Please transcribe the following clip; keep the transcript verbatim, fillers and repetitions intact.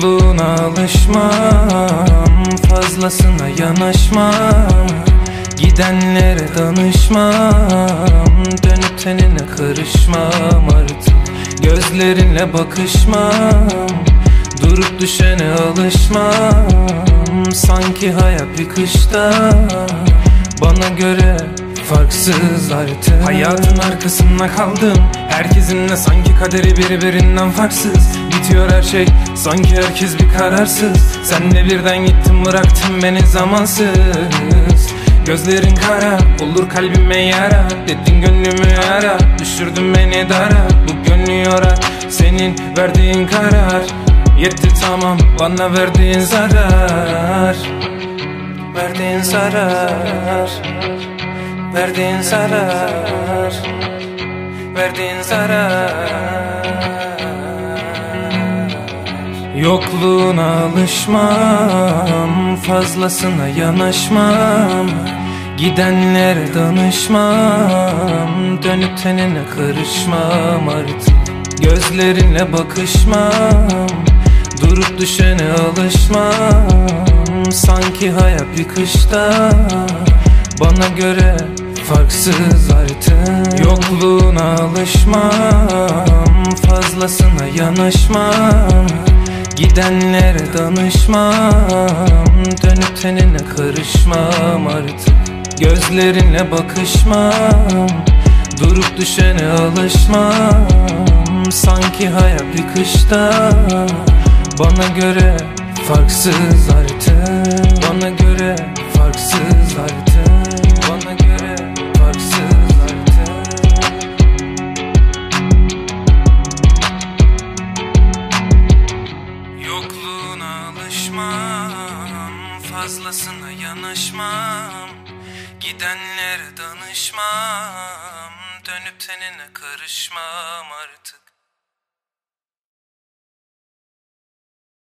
Yokluğuna alışmam, fazlasına yanaşmam, gidenlere danışmam, dönüp tenine karışmam artık. Gözlerinle bakışmam, durup düşene alışmam. Sanki hayat bir kışta, bana göre farksız artık. Hayatın arkasında kaldım, herkesinle sanki kaderi birbirinden farksız. Bitiyor her şey, sanki herkes bir kararsız. Sen de birden gittin, bıraktın beni zamansız. Gözlerin kara, olur kalbime yara. Dedin gönlümü yara, düşürdün beni dara. Bu gönlü yorar, senin verdiğin karar. Yetti tamam, bana verdiğin zarar. Verdiğin zarar, verdiğin zarar, verdiğin zarar. Yokluğuna alışmam, fazlasına yanaşmam, gidenlere danışmam, dönüp tenine karışmam artık. Gözlerinle bakışmam, durup düşene alışmam. Sanki hayat bir kışta, bana göre farksız artık. Yokluğuna alışmam, fazlasına yanaşmam, gidenlere danışmam, dönüp tenine karışmam artık. Gözlerinle bakışmam, durup düşene alışmam. Sanki hayat bir kışta, bana göre farksız artık. Bana göre farksız artık. Bana göre farksız artık. Yokluğuna alışmam, fazlasına yanaşmam, gidenlere danışmam, dönüp tenine karışmam artık.